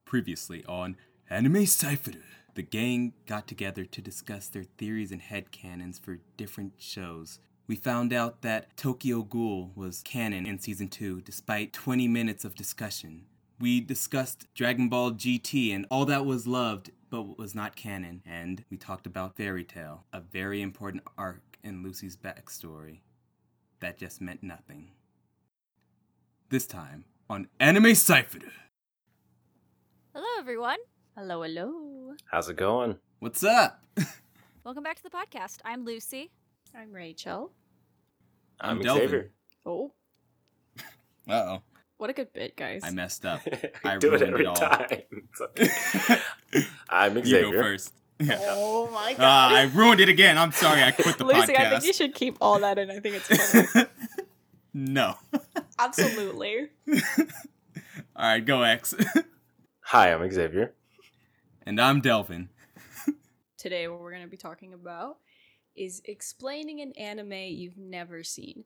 Previously on Anime Cypher. The gang got together to discuss their theories and headcanons for different shows. We found out that Tokyo Ghoul was canon in Season 2 despite 20 minutes of discussion. We discussed Dragon Ball GT and all that was loved but was not canon. And we talked about Fairy Tail, a very important arc in Lucy's backstory that just meant nothing. This time on Anime Cypher. Hello, everyone. Hello, hello. How's it going? What's up? Welcome back to the podcast. I'm Lucy. I'm Rachel. I'm Delvin. Xavier. Oh, Uh-oh. what a good bit, guys. I messed up. I I do it ruined every it all. time. It's okay. I'm You Xavier. go first. Yeah. Oh my god. I ruined it again. I'm sorry. I quit the Lucy, podcast. I think you should keep all that in. I think it's funny. No. Absolutely. All right, go X. Hi, I'm Xavier. And I'm Delvin. Today, what we're going to be talking about is explaining an anime you've never seen.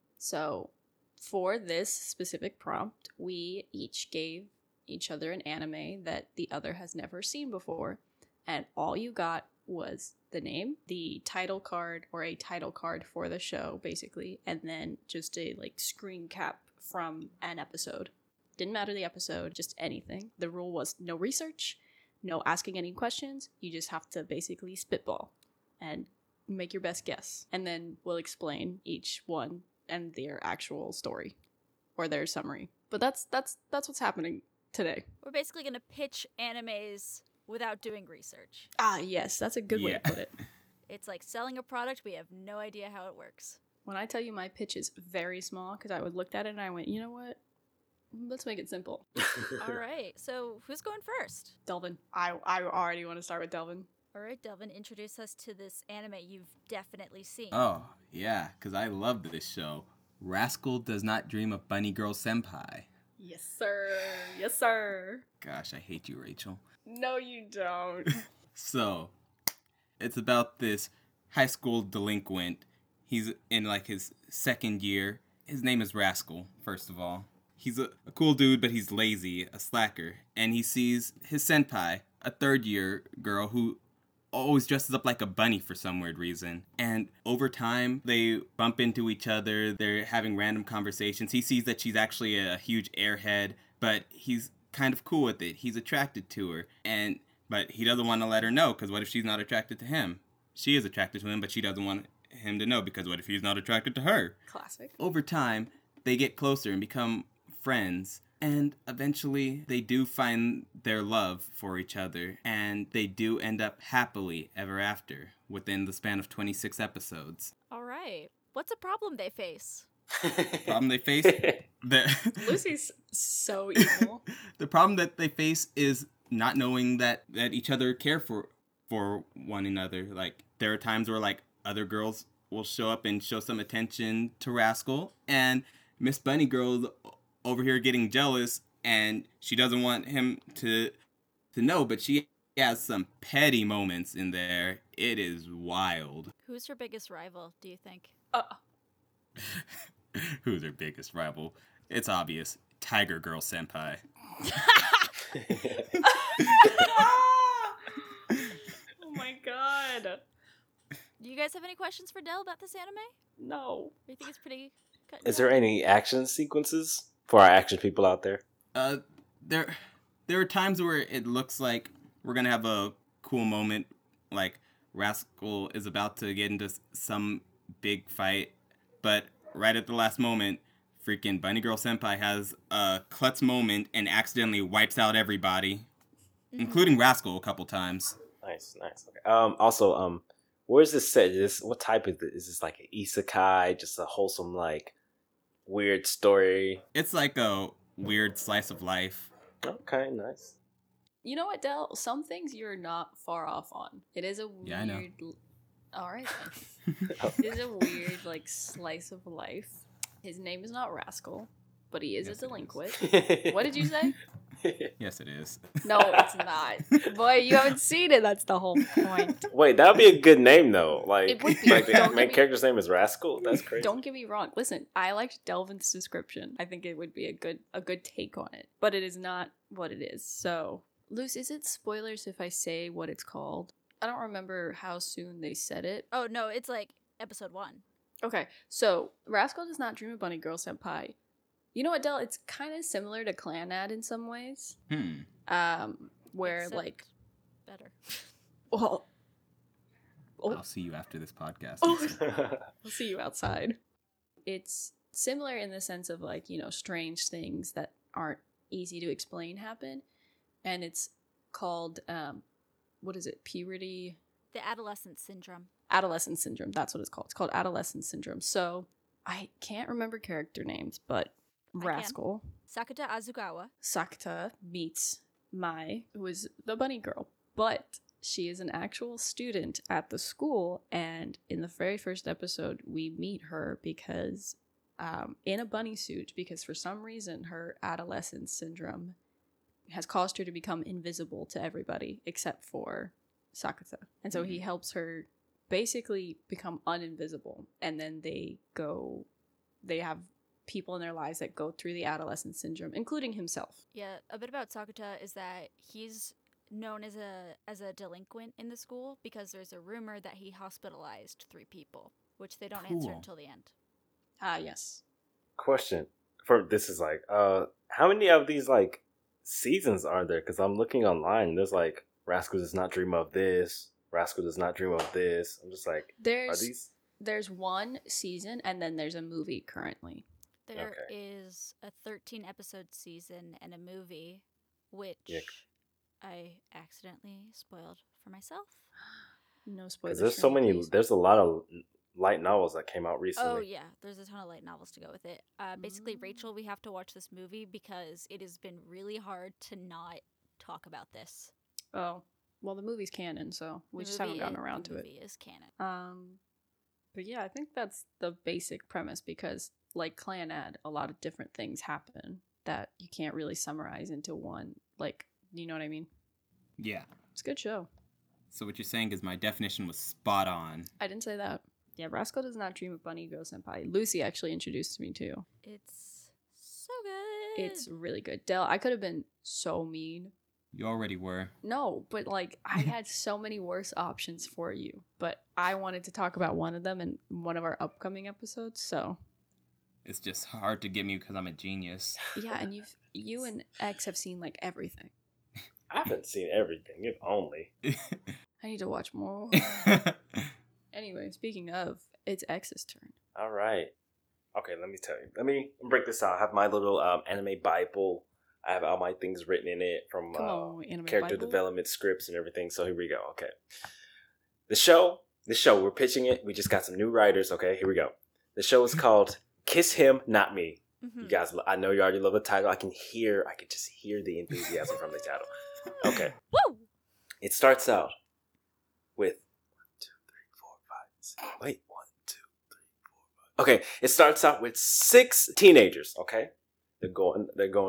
So, for this specific prompt, we each gave each other an anime that the other has never seen before. And all you got was the name, the title card, or a title card for the show, basically, and then just a screen cap from an episode. Didn't matter the episode, just anything. The rule was no research, no asking any questions. You just have to basically spitball and make your best guess. And then we'll explain each one and their actual story or their summary. But that's what's happening today. We're basically going to pitch animes without doing research. Ah, yes, that's a good way to put it. It's like selling a product. We have no idea how it works. When I tell you my pitch is very small, because I looked at it and I went, you know what? Let's make it simple. All right. So who's going first? Delvin. I already want to start with Delvin. All right, Delvin, introduce us to this anime you've definitely seen. Oh, yeah, because I love this show. Rascal Does Not Dream of Bunny Girl Senpai. Yes, sir. Yes, sir. Gosh, I hate you, Rachel. No, you don't. So, it's about this high school delinquent. He's in his second year. His name is Rascal, first of all. He's a cool dude, but he's lazy, a slacker. And he sees his senpai, a third year girl who always dresses up like a bunny for some weird reason. And over time, they bump into each other. They're having random conversations. He sees that she's actually a huge airhead, but he's kind of cool with it. He's attracted to her. But he doesn't want to let her know, because what if she's not attracted to him? She is attracted to him, but she doesn't want him to know, because what if he's not attracted to her? Classic. Over time, they get closer and become friends, and eventually they do find their love for each other, and they do end up happily ever after within the span of 26 episodes. All right. What's a problem they face? Problem they face? Lucy's so evil. The problem that they face is not knowing that each other care for one another. There are times where other girls will show up and show some attention to Rascal, and Miss Bunny Girl's over here getting jealous, and she doesn't want him to know, but she has some petty moments in there. It is wild. Who's her biggest rival, do you think? Who's her biggest rival? It's obvious. Tiger Girl Senpai. Oh my god. Do you guys have any questions for Del about this anime? No. Or you think it's pretty cut and Is dry? there any action sequences for our action people out there? There are times where it looks like we're gonna have a cool moment, like Rascal is about to get into some big fight, but right at the last moment, freaking Bunny Girl Senpai has a klutz moment and accidentally wipes out everybody, including Rascal a couple times. Nice. Okay. Also, where is this set? What type is this? Is this like an isekai? Just a wholesome, weird story? It's like a weird slice of life. Okay, nice. You know what, Del? Some things you're not far off on. It is a weird... Yeah, I know. Alright then. It is a weird, slice of life. His name is not Rascal, but he is Yes, a it delinquent. What did you say? Yes, it is. No, it's not. Boy, you haven't seen it. That's the whole point. Wait, that would be a good name though. It would be. The Don't main get me- character's name is Rascal. That's crazy. Don't get me wrong. Listen, I liked Delvin's description. I think it would be a good take on it. But it is not what it is. So Luce, is it spoilers if I say what it's called? I don't remember how soon they said it. Oh no, it's like episode 1. Okay, so Rascal Does Not Dream of Bunny Girl Senpai. You know what, Del? It's kind of similar to Clanad in some ways. Where Except like, better. well, I'll see you after this podcast. I'll see you outside. It's similar in the sense of like, you know, strange things that aren't easy to explain happen. And it's called, what is it? Puberty? The adolescent syndrome. Adolescent syndrome. That's what it's called. It's called adolescent syndrome. So I can't remember character names, but Rascal, Sakata Azugawa. Sakata meets Mai, who is the bunny girl. But she is an actual student at the school, and in the very first episode, we meet her because in a bunny suit, because for some reason her adolescent syndrome has caused her to become invisible to everybody except for Sakata. And so he helps her basically become uninvisible, and then they have people in their lives that go through the adolescent syndrome, including himself. Yeah, a bit about Sakata is that he's known as a delinquent in the school because there's a rumor that he hospitalized 3 people, which they don't answer Cool. until the end. Ah, yes. Question for this is like, how many of these like seasons are there? Because I'm looking online. There's like Rascal Does Not Dream of This. Rascal Does Not Dream of This. I'm just like, are these? There's one season, and then there's a movie currently. There is a 13 episode season and a movie, which I accidentally spoiled for myself. No spoilers. Because there's so many. Please. There's a lot of light novels that came out recently. Oh yeah, there's a ton of light novels to go with it. Basically, Rachel, we have to watch this movie because it has been really hard to not talk about this. Oh, well, the movie's canon, so we just haven't gotten around to it. The movie is canon. But yeah, I think that's the basic premise because, like Clanad, a lot of different things happen that you can't really summarize into one. Like, you know what I mean? Yeah. It's a good show. So what you're saying is my definition was spot on. I didn't say that. Yeah, Rascal Does Not Dream of Bunny Girl Senpai. Lucy actually introduced me to. It's so good. It's really good. Del, I could have been so mean. You already were. No, but like I had so many worse options for you, but I wanted to talk about one of them in one of our upcoming episodes. So It's just hard to get me because I'm a genius. yeah, and you and X have seen like everything. I haven't seen everything, if only. I need to watch more. Anyway, speaking of, it's X's turn. All right. Okay, let me tell you. Let me break this out. I have my little anime Bible. I have all my things written in it from Anime character Bible? development scripts and everything. So here we go. Okay. The show, we're pitching it. We just got some new writers. Okay, here we go. The show is called Kiss Him, Not Me. Mhm. You guys, I know you already love the title. I can just hear the enthusiasm from the title. Okay. Woo! It starts out with 1, 2, 3, 4, 5, 6. Wait, 1, 2, 3, 4, 5. Okay, it starts out with 6 teenagers. Okay, they're going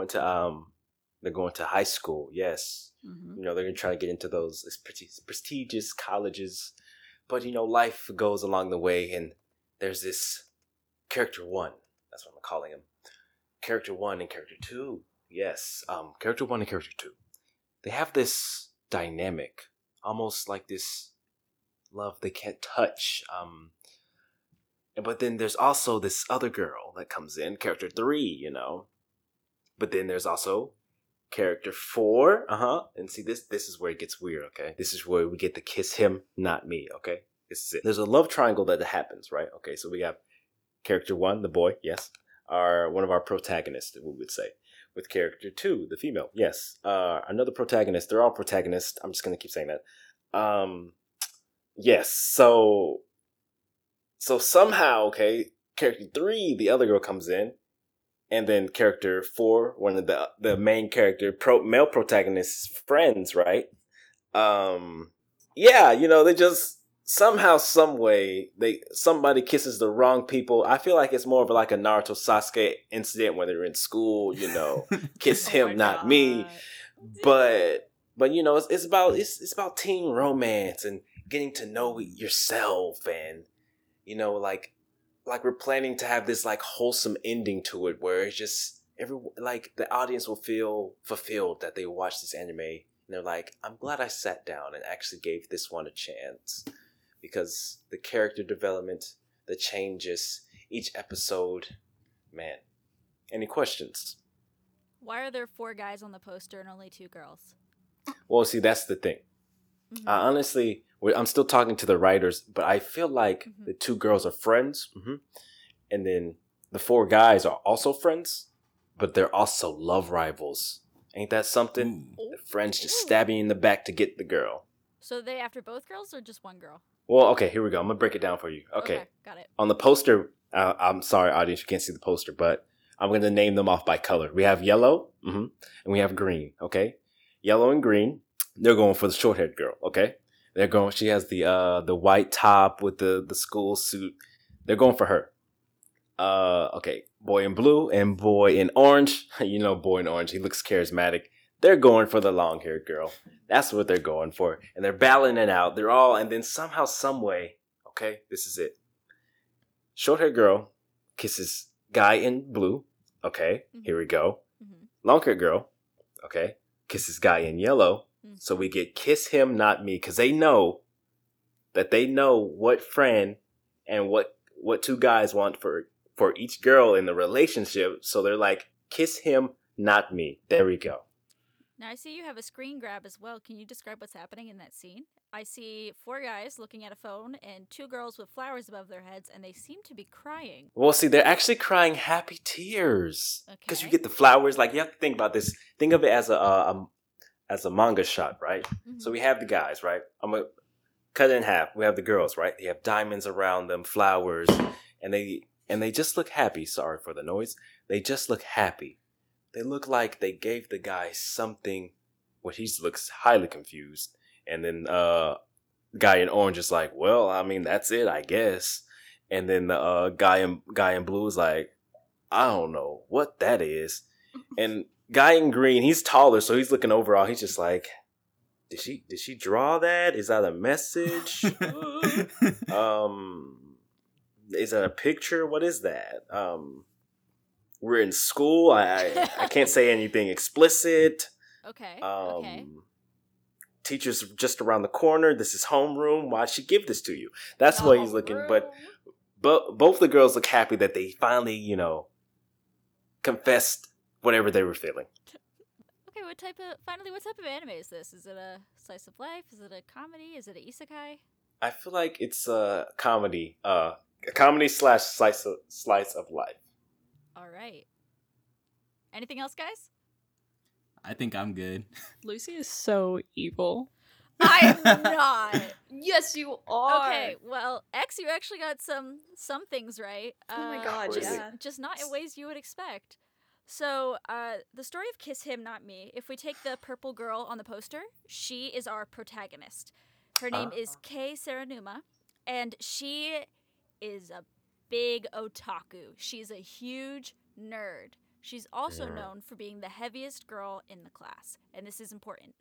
to high school. Yes, Mm-hmm. you know they're gonna try to get into those prestigious colleges, but you know life goes along the way, and there's this character 1. That's what I'm calling him. Character 1 and character 2. Yes, character 1 and character 2. They have this dynamic, almost like this love they can't touch. But then there's also this other girl that comes in, character 3, you know. But then there's also character 4, and see this is where it gets weird, okay? This is where we get the Kiss Him, Not Me, okay? This is it. There's a love triangle that happens, right? Okay, so we have character 1, the boy, yes, one of our protagonists, we would say. With character 2, the female, yes. Another protagonist. They're all protagonists. I'm just gonna keep saying that. Yes. So somehow, okay, character 3, the other girl comes in, and then character 4, one of the main character, male protagonist's friends, right? Yeah, you know, they just somehow, some way, somebody kisses the wrong people. I feel like it's more of like a Naruto Sasuke incident when they're in school, you know, kiss him, not me. But you know, it's about teen romance and getting to know yourself, and you know, like we're planning to have this like wholesome ending to it, where it's just the audience will feel fulfilled that they watch this anime And they're like, I'm glad I sat down and actually gave this one a chance. Because the character development, the changes, each episode, man. Any questions? Why are there 4 guys on the poster and only 2 girls? Well, see, that's the thing. Mhm. Honestly, I'm still talking to the writers, but I feel like Mhm. the 2 girls are friends. And then the 4 guys are also friends, but they're also love rivals. Ain't that something? Ooh. The friends just Ooh. stabbing you in the back to get the girl. So they after both girls or just one girl? Well, okay, here we go. I'm going to break it down for you. Okay. Got it. On the poster, I'm sorry, audience, you can't see the poster, but I'm going to name them off by color. We have yellow, and we have green, okay? Yellow and green, they're going for the short-haired girl, okay? They're going, she has the white top with the school suit. They're going for her. Okay, boy in blue and boy in orange. You know, boy in orange, he looks charismatic. They're going for the long-haired girl. That's what they're going for. And they're battling it out. They're all, and then somehow, some way, okay, this is it. Short-haired girl kisses guy in blue. Okay, here we go. Mhm. Long-haired girl, okay, kisses guy in yellow. Mm. So we get kiss him, not me, because they know what friend and what 2 guys want for each girl in the relationship. So they're like, kiss him, not me. There we go. Now I see you have a screen grab as well. Can you describe what's happening in that scene? I see 4 guys looking at a phone and 2 girls with flowers above their heads, and they seem to be crying. Well, see, they're actually crying happy tears because you Okay. get the flowers. Like, you have to think about this. Think of it as a manga shot, right? Mhm. So we have the guys, right? I'm gonna cut it in half. We have the girls, right? They have diamonds around them, flowers, and they just look happy. Sorry for the noise. They just look happy. They look like they gave the guy something. Well, he looks highly confused, and then guy in orange is like, well, I mean, that's it, I guess. And then the guy in blue is like, I don't know what that is. And guy in green, he's taller, so he's looking overall. He's just like, did she draw that? Is that a message? Is that a picture? What is that? We're in school. I can't say anything explicit. Okay. Um, Okay. Teacher's just around the corner. This is homeroom. Why'd she give this to you? That's what he's looking. But both the girls look happy that they finally, confessed whatever they were feeling. Okay, what type of anime is this? Is it a slice of life? Is it a comedy? Is it an isekai? I feel like it's a comedy. A comedy / slice of life. All right. Anything else, guys? I think I'm good. Lucy is so evil. I'm not. Yes, you are. Okay, well, X, you actually got some things right. Oh my god, Crazy. yeah. Just not in ways you would expect. So, the story of Kiss Him, Not Me, if we take the purple girl on the poster, she is our protagonist. Her name is Kei Saranuma, and she is a big otaku. She's a huge nerd. She's also known for being the heaviest girl in the class, and this is important.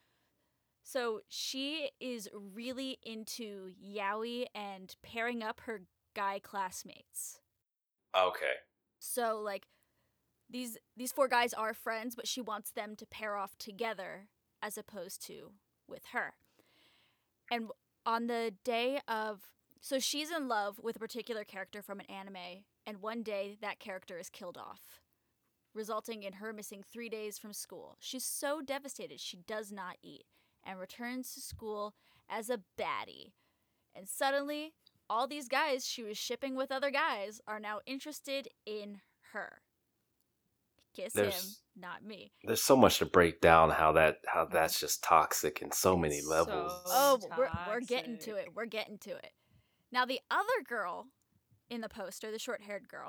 So she is really into yaoi and pairing up her guy classmates. Okay. So like these 4 guys are friends, but she wants them to pair off together as opposed to with her. And on the day of so she's in love with a particular character from an anime, and one day that character is killed off, resulting in her missing 3 days from school. She's so devastated she does not eat and returns to school as a baddie. And suddenly, all these guys she was shipping with other guys are now interested in her. Kiss him, not me. There's so much to break down how that's just toxic in so many It's levels. so- Oh, we're getting to toxic. it. We're getting to it. Now, the other girl in the poster, the short-haired girl,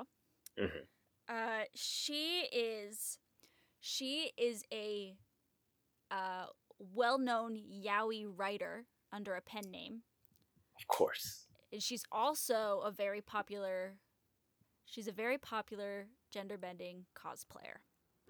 she is a well-known yaoi writer under a pen name, Of course. and she's also a very popular gender-bending cosplayer.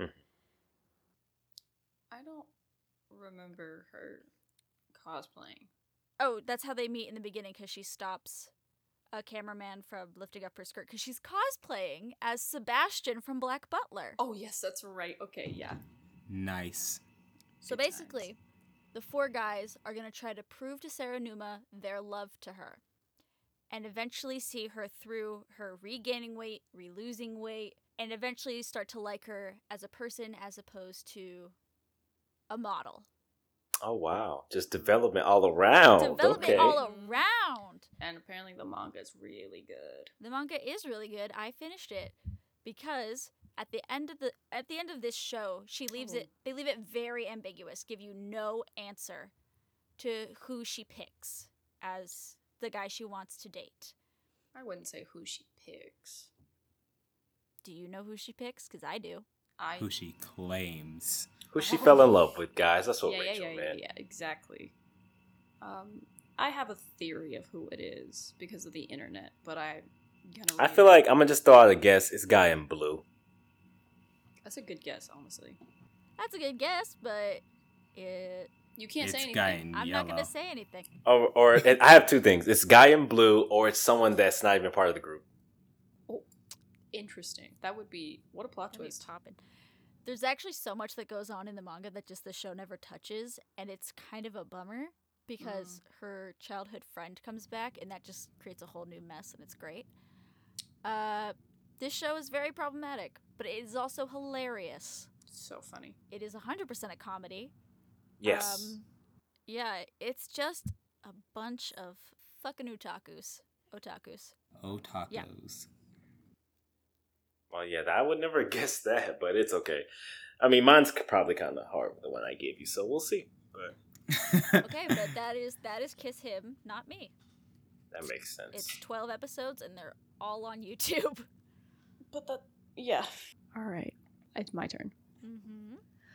I don't remember her cosplaying. Oh, that's how they meet in the beginning, because she stops a cameraman from lifting up her skirt, because she's cosplaying as Sebastian from Black Butler. Oh yes, that's right. Okay, yeah. Nice. So Good basically, the four guys are going to try to prove to Saranuma their love to her and eventually see her through her regaining weight, re-losing weight, and eventually start to like her as a person as opposed to a model. Oh, wow. Just development all around. Development Okay. all around. And apparently the manga is really good. The manga is really good. I finished it because at the end of this show, she leaves it. They leave it very ambiguous. Give you no answer to who she picks as the guy she wants to date. I wouldn't say who she picks. Do you know who she picks? Because I do. Who she claims. Who she fell in love with, guys. That's what Rachel meant. Yeah, exactly. I have a theory of who it is because of the internet, but I feel like I'm gonna just throw out a guess. It's guy in blue. That's a good guess, honestly. That's a good guess, but You can't say It's anything. guy in I'm yellow. not going to say anything. Or I have two things. It's guy in blue, or it's someone that's not even part of the group. Oh, interesting. That would be what a plot That'd be twist. poppin'. There's actually so much that goes on in the manga that just the show never touches, and it's kind of a bummer because her childhood friend comes back, and that just creates a whole new mess, and it's great. This show is very problematic, but it is also hilarious. So funny. It is 100% a comedy. Yes. Yeah, it's just a bunch of fucking otakus. Otakus. Yeah. Well, yeah, I would never guess that, but it's okay. I mean, mine's probably kind of hard with the one I gave you, so we'll see. But Okay, but that is Kiss Him, not me. that makes sense. It's 12 episodes, and they're all on YouTube. But yeah. All right, it's my turn. Mm-hmm.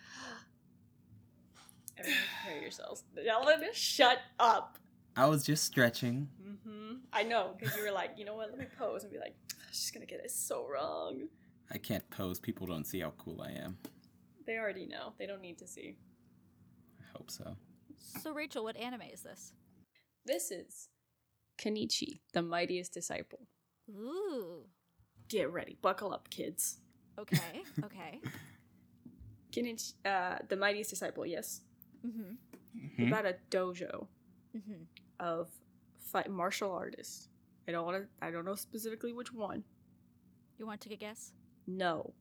Everyone prepare yourselves. Ellen, shut up. I was just stretching. I know, because you were like, you know what, let me pose and be like, she's gonna get it so wrong. I can't pose. People don't see how cool I am. They already know. They don't need to see. I hope so. So, Rachel, what anime is this? This is Kenichi, the Mightiest Disciple. Ooh. Get ready. Buckle up, kids. Okay. Okay. Kenichi, the Mightiest Disciple, yes. Mm-hmm. About a dojo Mm-hmm. of martial artists. I don't know specifically which one. You want to take a guess? No.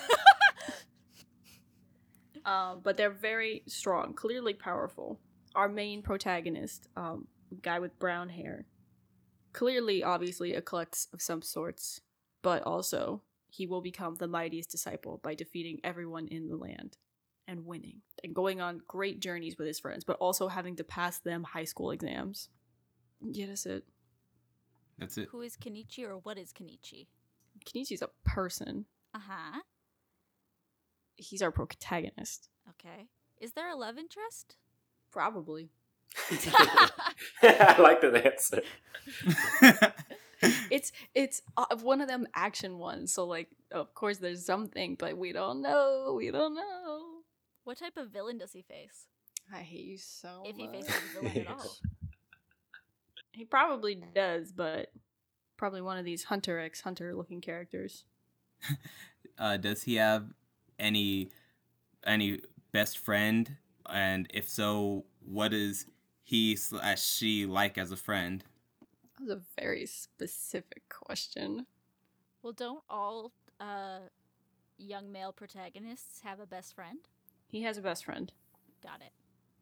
But they're very strong, clearly powerful. Our main protagonist, guy with brown hair, clearly, obviously, a klutz of some sorts, but also he will become the mightiest disciple by defeating everyone in the land and winning and going on great journeys with his friends, but also having to pass them high school exams. Yeah, that's it. That's it. Who is Kenichi, or what is Kenichi? Kenichi's a person. Uh-huh. He's our protagonist. Okay. Is there a love interest? Probably. I like that answer. It's one of them action ones, so like of course there's something, but we don't know. What type of villain does he face? I hate you so If he much. faces a villain at all. He probably does, but probably one of these Hunter x Hunter looking characters. Does he have any best friend? And if so, what is he/she like as a friend? That was a very specific question. Well, don't all young male protagonists have a best friend? He has a best friend. Got it.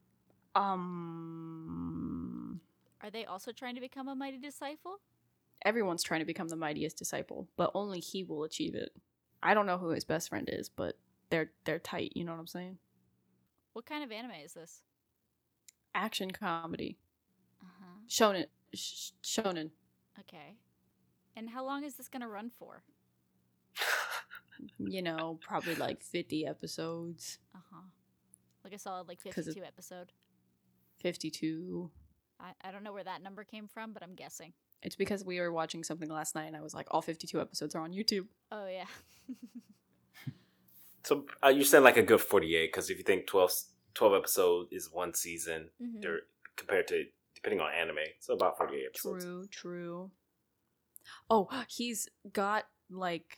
Are they also trying to become a mighty disciple? Everyone's trying to become the mightiest disciple, but only he will achieve it. I don't know who his best friend is, but they're tight, you know what I'm saying? What kind of anime is this? Action comedy. Uh-huh. Shonen. Okay. And how long is this going to run for? You know, probably like 50 episodes. Uh-huh. Like a solid 52 episode. 52. I don't know where that number came from, but I'm guessing. It's because we were watching something last night and I was like, all 52 episodes are on YouTube. Oh, yeah. So you're saying like a good 48, because if you think 12 episodes is one season, Mm-hmm. they're compared to, depending on anime, so about 48 episodes. True. Oh, he's got like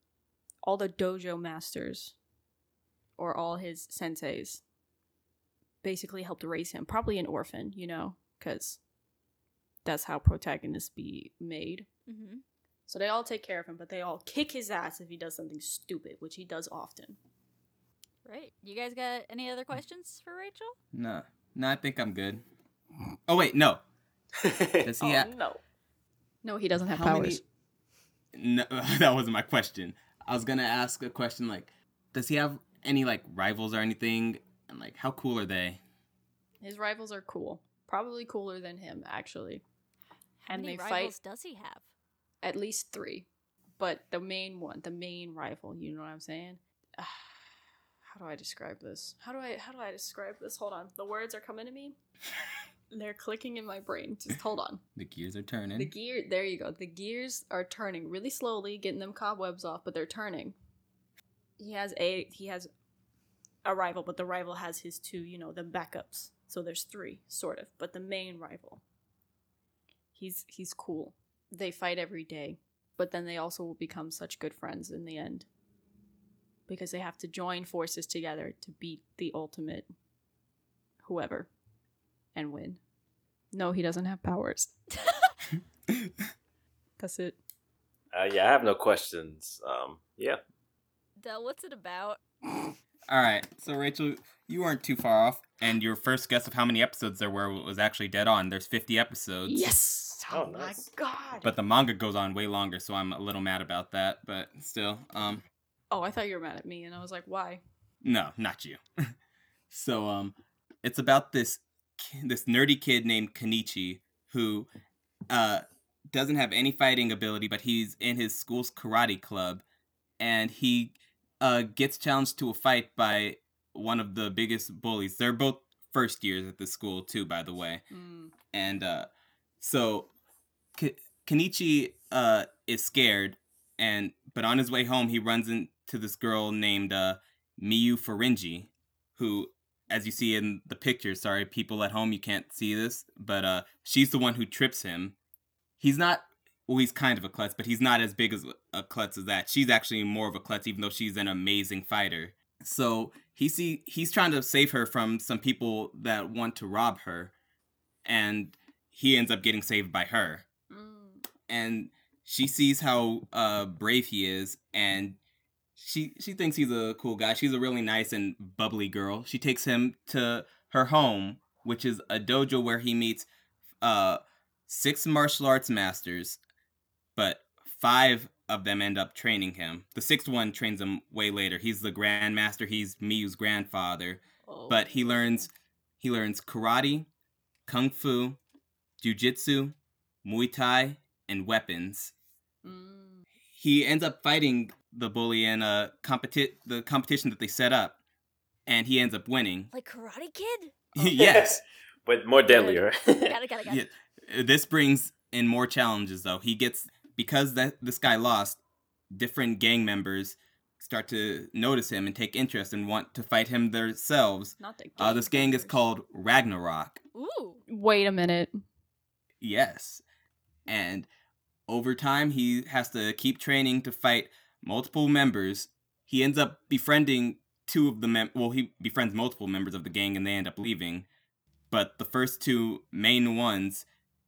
all the dojo masters or all his senseis basically helped raise him. Probably an orphan, you know, because that's how protagonists be made. Mm-hmm. So they all take care of him, but they all kick his ass if he does something stupid, which he does often. Right. You guys got any other questions for Rachel? No, I think I'm good. Oh wait, no. Does he have? No, he doesn't have How powers. No, that wasn't my question. I was gonna ask a question like, does he have any like rivals or anything? And like, how cool are they? His rivals are cool. Probably cooler than him, actually. How And many they rivals fight does he have? at least 3. But the main one, the main rival, you know what I'm saying? How do I describe this? How do I describe this? Hold on. The words are coming to me. They're clicking in my brain. Just hold on. The gears are turning. There you go. The gears are turning really slowly, getting them cobwebs off, but they're turning. He has a rival, but the rival has his 2, you know, the backups. So there's 3, sort of. But the main rival, he's cool. They fight every day, but then they also will become such good friends in the end. Because they have to join forces together to beat the ultimate whoever and win. No, he doesn't have powers. That's it. Yeah, I have no questions. Yeah. Del, what's it about? All right, so Rachel, you weren't too far off, and your first guess of how many episodes there were was actually dead on. There's 50 episodes. Yes! Oh, Oh my nice. god! But the manga goes on way longer, so I'm a little mad about that. But still, Oh, I thought you were mad at me, and I was like, why? no, not you. So, it's about this nerdy kid named Kenichi who doesn't have any fighting ability, but he's in his school's karate club, and he gets challenged to a fight by one of the biggest bullies. They're both first years at the school too, by the way. And so Kenichi is scared, but on his way home he runs into this girl named Miyu Furinji, who, as you see in the picture, sorry people at home, you can't see this, but she's the one who trips him. He's kind of a klutz, but he's not as big as a klutz as that. She's actually more of a klutz, even though she's an amazing fighter. So he's trying to save her from some people that want to rob her, and he ends up getting saved by her. And she sees how brave he is, and she thinks he's a cool guy. She's a really nice and bubbly girl. She takes him to her home, which is a dojo where he meets 6 martial arts masters, but 5 of them end up training him. The 6th one trains him way later. He's the grandmaster. He's Miyu's grandfather. Oh. But he learns karate, kung fu, jujitsu, Muay Thai, and weapons. He ends up fighting the bully in the competition that they set up, and he ends up winning. Like Karate Kid? Yes. But more deadlier. Got it. Yeah. This brings in more challenges, though. Because this guy lost, different gang members start to notice him and take interest and want to fight him themselves. Not the gang This gang is members. called Ragnarok. Ooh. Wait a minute. Yes. And over time, he has to keep training to fight multiple members. He ends up befriending 2 of the he befriends multiple members of the gang, and they end up leaving. But the first 2 main ones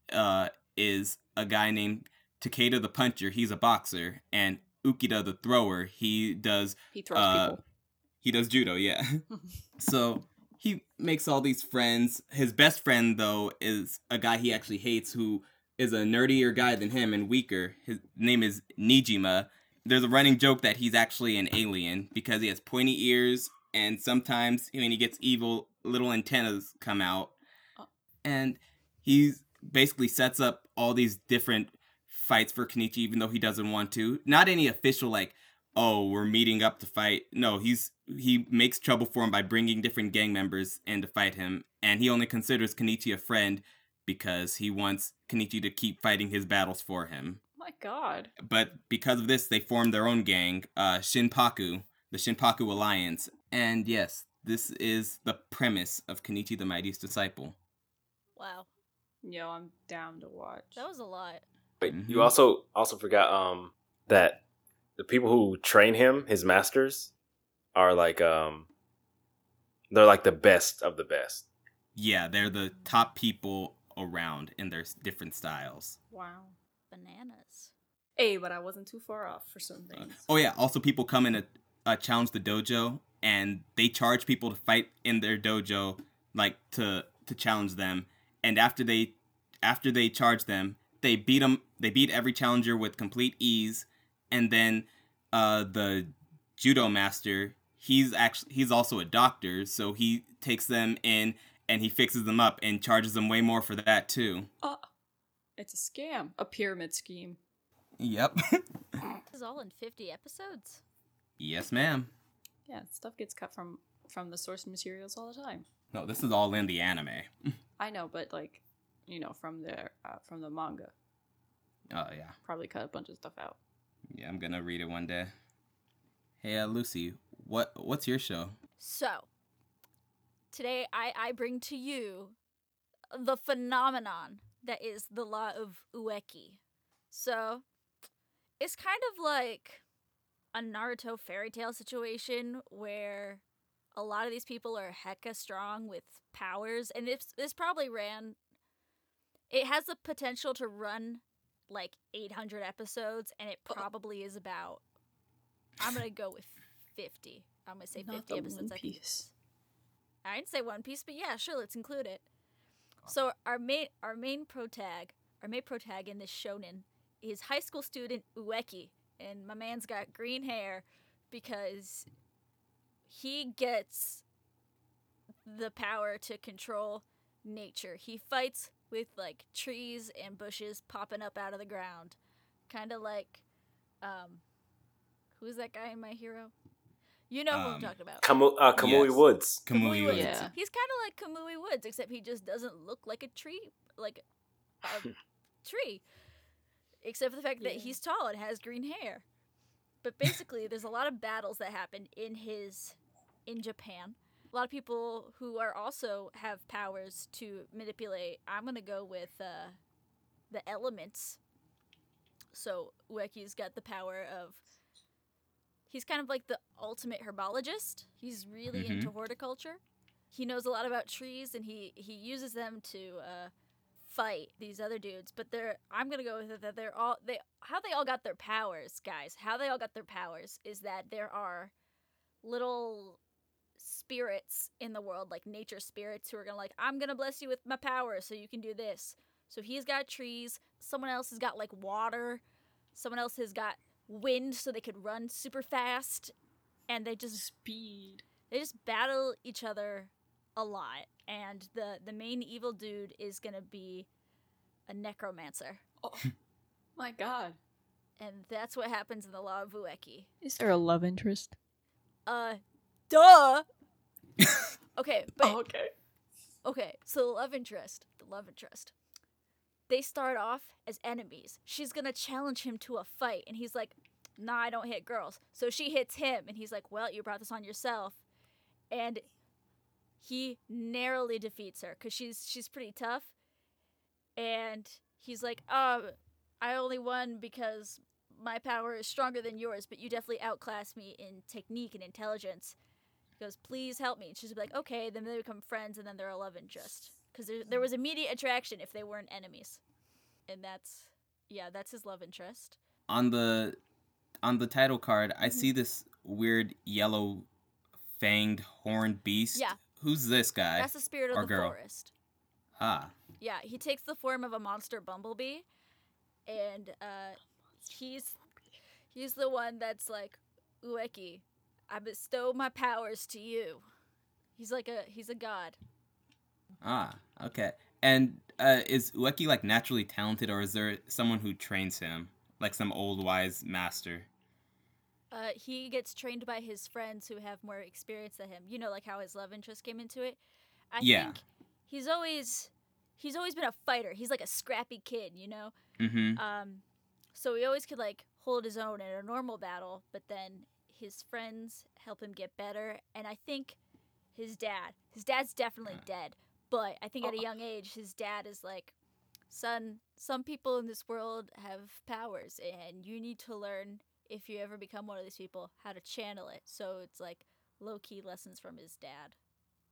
is a guy named Takeda the Puncher. He's a boxer, and Ukida the Thrower. He throws people. He does judo, yeah. So he makes all these friends. His best friend, though, is a guy he actually hates, who is a nerdier guy than him and weaker. His name is Nijima. There's a running joke that he's actually an alien because he has pointy ears, and sometimes when he gets evil, little antennas come out. And he basically sets up all these different fights for Kenichi, even though he doesn't want to. Not any official, like, oh, we're meeting up to fight. No, he makes trouble for him by bringing different gang members in to fight him, and he only considers Kenichi a friend because he wants Kenichi to keep fighting his battles for him. My god. But because of this, they formed their own gang, Shinpaku, the Shinpaku Alliance. And yes, this is the premise of Kenichi the Mightiest Disciple. Wow. Yo, I'm down to watch. That was a lot. Wait, you also forgot that the people who train him, his masters, are like They're like the best of the best. Yeah, they're the top people around in their different styles. Wow. Bananas. Hey, but I wasn't too far off for some things. Oh yeah, also people come in to challenge the dojo, and they charge people to fight in their dojo, like to challenge them. And after they charge them, they beat them. They beat every challenger with complete ease. And then the judo master, he's also a doctor, so he takes them in and he fixes them up and charges them way more for that too. It's a scam. A pyramid scheme. Yep. This is all in 50 episodes. Yes, ma'am. Yeah, stuff gets cut from the source materials all the time. No, this is all in the anime. I know, but like, from the manga, Oh yeah. probably cut a bunch of stuff out. Yeah, I'm gonna read it one day. Hey, Lucy, what's your show? So, today I bring to you the phenomenon that is the law of Ueki. So, it's kind of like a Naruto fairy tale situation where a lot of these people are hecka strong with powers, and this probably ran. It has the potential to run like 800 episodes, and it probably is about. I'm gonna go with 50. I'm gonna say 50 Not the episodes. One Piece. I didn't say One Piece, but yeah, sure, let's include it. So our main protag in this shonen is high school student Ueki, and my man's got green hair because he gets the power to control nature. He fights with like trees and bushes popping up out of the ground, kind of like, who's that guy in My Hero? You know who I'm talking about. Kamui Yes. Woods. Kamui Woods. Yeah. He's kind of like Kamui Woods, except he just doesn't look like a tree, like a tree. Except for the fact that he's tall and has green hair. But basically, there's a lot of battles that happen in Japan. A lot of people who are also have powers to manipulate. I'm gonna go with the elements. So Ueki's got the power of. He's kind of like the ultimate herbologist. He's really into horticulture. He knows a lot about trees, and he uses them to fight these other dudes. But I'm gonna go with it that how they all got their powers, guys. How they all got their powers is that there are little spirits in the world, like nature spirits, who are gonna like, I'm gonna bless you with my power so you can do this. So he's got trees. Someone else has got like water. Someone else has got wind so they could run super fast, and they just battle each other a lot. And the main evil dude is gonna be a necromancer. Oh my god. And that's what happens in the Law of Ueki. Is there a love interest? Duh. Okay, but Okay. so the love interest. They start off as enemies. She's gonna challenge him to a fight, and he's like, nah, I don't hit girls. So she hits him, and he's like, well, you brought this on yourself. And he narrowly defeats her, because she's pretty tough. And he's like, I only won because my power is stronger than yours, but you definitely outclassed me in technique and intelligence. He goes, please help me. And she's like, okay. Then they become friends, and then they're a love interest. Because there was immediate attraction if they weren't enemies. And that's his love interest. On the title card, I see this weird yellow fanged horned beast. Yeah. Who's this guy? That's the spirit of or the girl? forest. Ah. Yeah, he takes the form of a monster bumblebee, and he's the one that's like, Ueki, I bestow my powers to you. He's a god. Ah, okay. And is Ueki like naturally talented, or is there someone who trains him, like some old wise master? He gets trained by his friends who have more experience than him. You know, like how his love interest came into it. I think he's always been a fighter. He's like a scrappy kid, you know. So he always could like hold his own in a normal battle, but then his friends help him get better. And I think his dad's definitely dead. But I think at a young age, his dad is like, son, some people in this world have powers, and you need to learn, if you ever become one of these people, how to channel it. So it's like low-key lessons from his dad.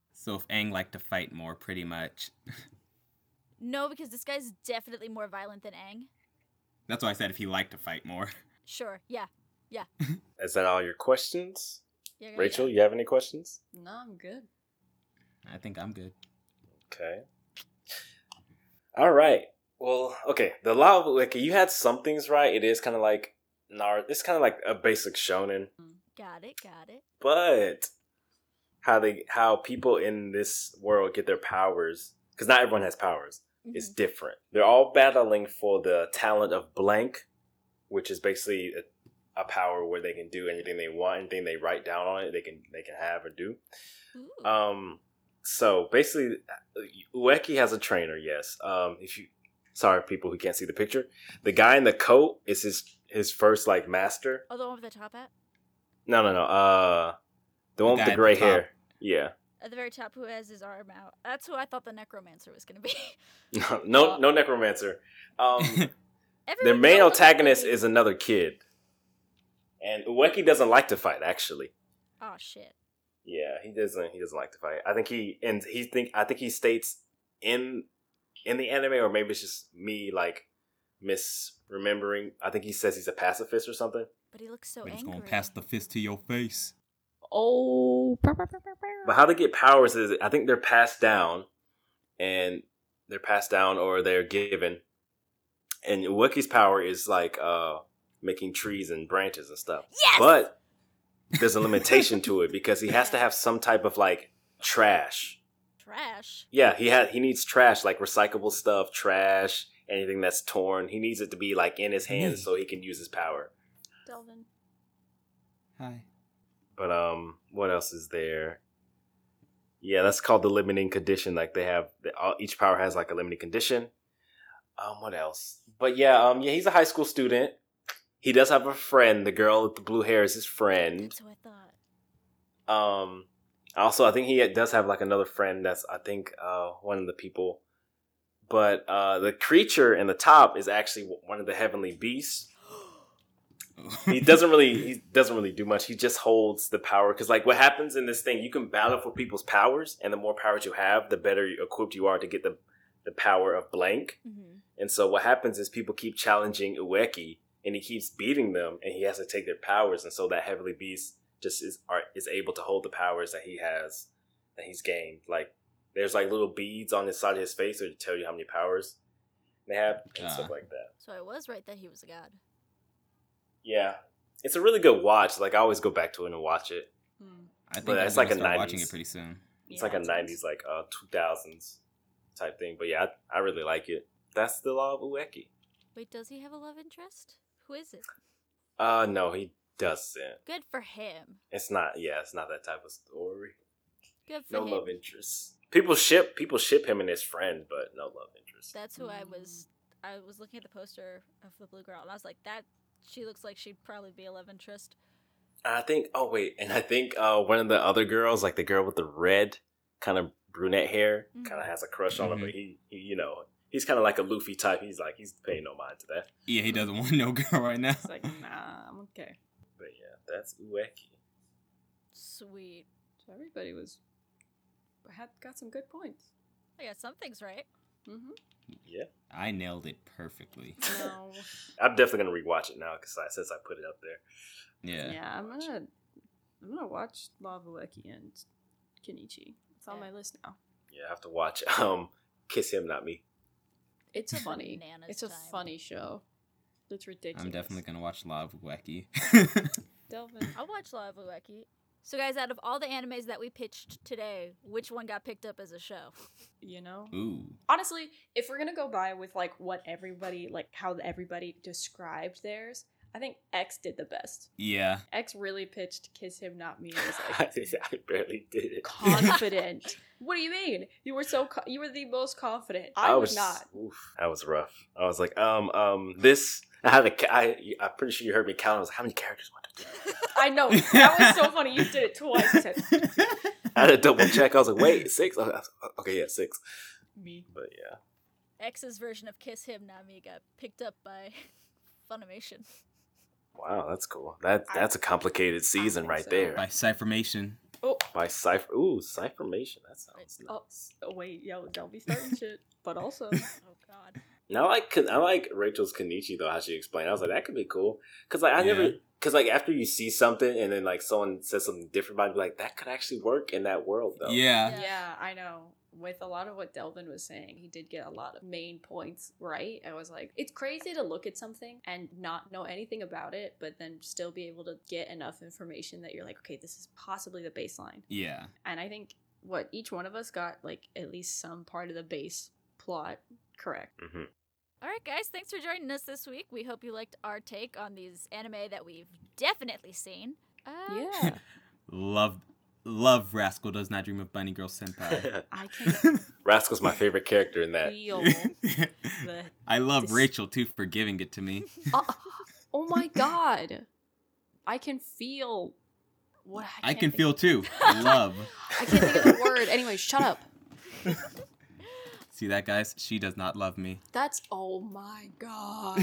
So if Aang liked to fight more, pretty much. No, because this guy's definitely more violent than Aang. That's why I said if he liked to fight more. Sure, yeah. Is that all your questions? Yeah, Rachel, yeah. you have any questions? No, I'm good. I think I'm good. Okay. All right. Well, okay. The Law of Ueki, you had some things right. It is kind of like it's kind of like a basic shonen, Got it. but how people in this world get their powers, because not everyone has powers, is different. They're all battling for the talent of blank, which is basically a power where they can do anything they want, anything they write down on it, they can have or do. Ooh. So basically, Ueki has a trainer. Yes. Sorry, people who can't see the picture. The guy in the coat is his first like master. Oh, the one with the top hat? No. The one with guy the at gray the top. hair. Yeah. At the very top, who has his arm out. That's who I thought the necromancer was going to be. No necromancer. Their Everyone main knows antagonist Ueki. is another kid, and Ueki doesn't like to fight. Actually, Oh, shit. yeah, he doesn't like to fight. I think he states in the anime, or maybe it's just me like misremembering. I think he says he's a pacifist or something. But he looks so We're just angry. gonna pass the fist to your face. Oh. But how they get powers is, I think they're passed down, or they're given. And Ueki's power is like making trees and branches and stuff. Yes! But there's a limitation to it because he has to have some type of like trash. Trash. Yeah, he needs trash, like recyclable stuff, trash, anything that's torn. He needs it to be like in his hands so he can use his power. Delvin. Hi. But what else is there? Yeah, that's called the limiting condition. Like each power has like a limiting condition. What else? But yeah, he's a high school student. He does have a friend. The girl with the blue hair is his friend. That's what I thought. Also, I think he does have like another friend that's, I think, one of the people. But the creature in the top is actually one of the heavenly beasts. He doesn't really do much. He just holds the power, because like what happens in this thing, you can battle for people's powers, and the more powers you have, the better equipped you are to get the power of blank. Mm-hmm. And so what happens is people keep challenging Ueki, and he keeps beating them, and he has to take their powers, and so that heavenly beast just is able to hold the powers that he's gained. Like there's like little beads on the side of his face to tell you how many powers they have and stuff like that. So I was right that he was a god. Yeah, it's a really good watch. Like I always go back to it and watch it. I think But I'm it's gonna like a start watching 90s. it pretty soon. It's like a 90s, like 2000s type thing. But yeah, I really like it. That's the Law of Ueki. Wait, does he have a love interest? Who is it? No, he doesn't. Good for him. It's not that type of story. Good for No him. love interest. People ship him and his friend, but no love interest. That's who I was. I was looking at the poster of the blue girl, and I was like, "That she looks like she'd probably be a love interest." I think. Oh wait, and I think one of the other girls, like the girl with the red kind of brunette hair, kind of has a crush on him. But he he's kind of like a Luffy type. He's paying no mind to that. Yeah, he doesn't want no girl right now. It's like, nah, I'm okay. But yeah, that's Ueki. Sweet. So everybody got some good points. I got some things right. Mm-hmm. Yeah, I nailed it perfectly. No. I'm definitely gonna rewatch it now since I put it up there. Yeah. Yeah, I'm gonna watch Law of Ueki and Kenichi. It's on my list now. Yeah, I have to watch. Kiss Him, Not Me. It's funny. Bananas It's a time. funny show. It's ridiculous. I'm definitely gonna watch Law of Wacky. Delvin. I'll watch Love Ueki. So, guys, out of all the animes that we pitched today, which one got picked up as a show? You know? Ooh. Honestly, if we're gonna go by with like what everybody, like how everybody described theirs, I think X did the best. Yeah. X really pitched Kiss Him Not Me as like I barely did it. confident. What do you mean? You were you were the most confident. I was not. Oof, that was rough. I was like, this. I'm pretty sure you heard me count. I was like, how many characters? 1, 2, 3. I know. That was so funny. You did it twice. You said, I had to double check. I was like, wait, 6? Okay, yeah, 6. me. But yeah. X's version of Kiss Him Not Me got picked up by Funimation. Wow, that's cool. That's a complicated season think right so. there. By Cyphermation. Oh, by Cypher. Ooh, Cyphermation. That sounds oh, nice. oh, wait, yo, don't be starting shit. But also, Oh God. And I like Rachel's Kenichi though, how she explained. I was like, that could be cool. Cause like cause like after you see something and then like someone says something different about it, be like that could actually work in that world though. Yeah. yeah, I know. With a lot of what Delvin was saying, he did get a lot of main points right. I was like, it's crazy to look at something and not know anything about it, but then still be able to get enough information that you're like, okay, this is possibly the baseline. Yeah. And I think what each one of us got, like, at least some part of the base plot correct. Mm-hmm. All right, guys, thanks for joining us this week. We hope you liked our take on these anime that we've definitely seen. Yeah. Love Rascal Does Not Dream of Bunny Girl Senpai. I can Rascal's my favorite character in that. feel the... I love This- Rachel too for giving it to me. Oh my god. I can feel... What I can't can think- feel too. Love. I can't think of the word. Anyway, shut up. See that, guys? She does not love me. That's... Oh my god.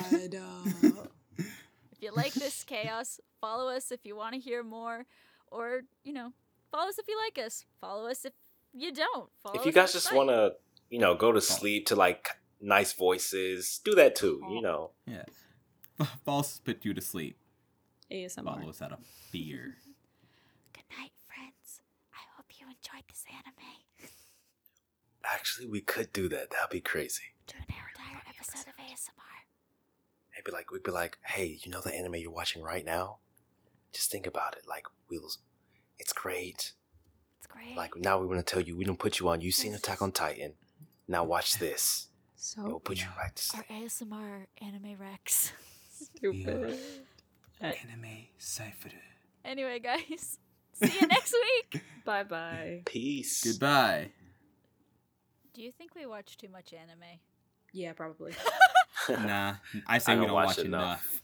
If you like this chaos, follow us if you want to hear more. Or, follow us if you like us. Follow us if you don't. Follow If you us guys on just site. want to, go to sleep to like nice voices, do that too. Yeah. False put you to sleep. ASMR. Follow us out of fear. Good night, friends. I hope you enjoyed this anime. Actually, we could do that. That'd be crazy. Do an entire episode of ASMR. We'd be like, hey, you know the anime you're watching right now? Just think about it. Like, it's great. It's great. Like, now we want to tell you, we don't put you on. You've seen Attack on Titan. Now watch this. It'll So put you right to Our sleep. ASMR anime Rex. stupid. Anime Cypher. Anyway, guys, see you next week. Bye-bye. Peace. Goodbye. Do you think we watch too much anime? Yeah, probably. Nah, I say I we don't don't watch watch enough. enough.